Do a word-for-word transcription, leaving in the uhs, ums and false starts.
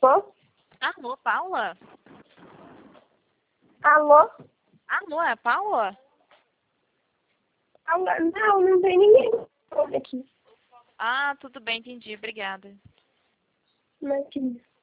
Alô? Alô, Paula? Alô? Alô, é a Paula? Alô? Não, não tem ninguém aqui. Ah, tudo bem, entendi. Obrigada. Não é aqui.